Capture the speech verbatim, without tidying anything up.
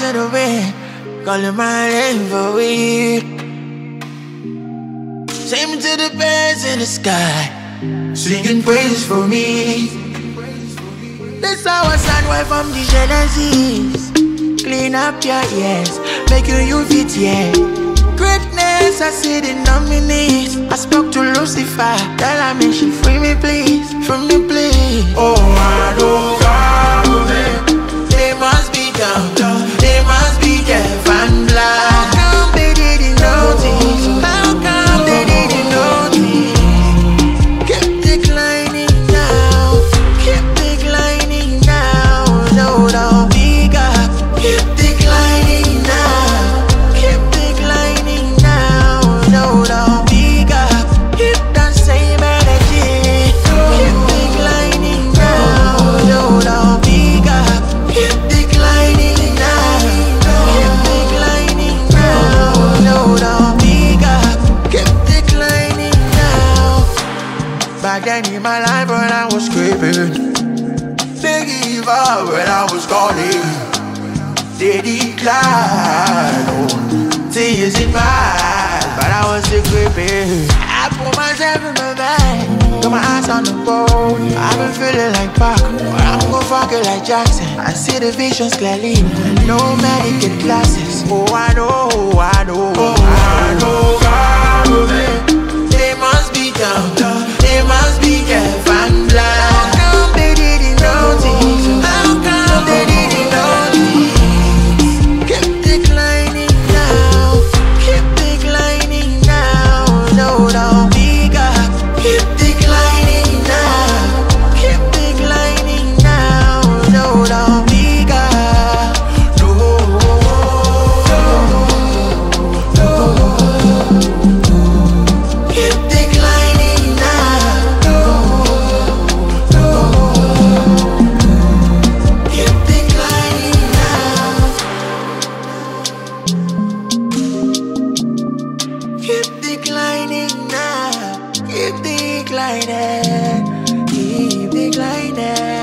of the wind, calling my name for we. Same to the birds in the sky, singing praise for me. This our son, wife from the Genesis. Clean up your ears, make you you fit, yeah. Greatness, I see the nominees. I spoke to Lucifer, tell her me she free me please, free me please. Oh, I know God, they must be dumb, they must be deaf and blind. How come they didn't notice? How come they didn't notice? Keep declining now, keep declining now. No, no, big up. Keep declining now, keep declining now. No, no, big up. Keep that same energy. Keep declining now. No, no, big up. Keep declining now. Keep declining now. No, no, big up. Keep declining now. Back then in my life when I was scraping, they give up when I was calling. They decline, oh, tears in my eyes, but I was still creeping. I put myself in the bag, got my eyes on the ball. I've been feeling like Pac, but I'm gon' fuck it like Jackson. I see the visions clearly, no medical glasses. Oh, I know, I know, oh, I know, God, they must be dumb, they must be deaf and blind. How come they didn't notice? How come they didn't notice? Keep declining now, keep declining now. No, no, big up. Keep declining now, keep declining now. No, no, big up. No, no, no. Keep declining now. No, no. Keep declining now. Keep declining now, keep declining, keep declining.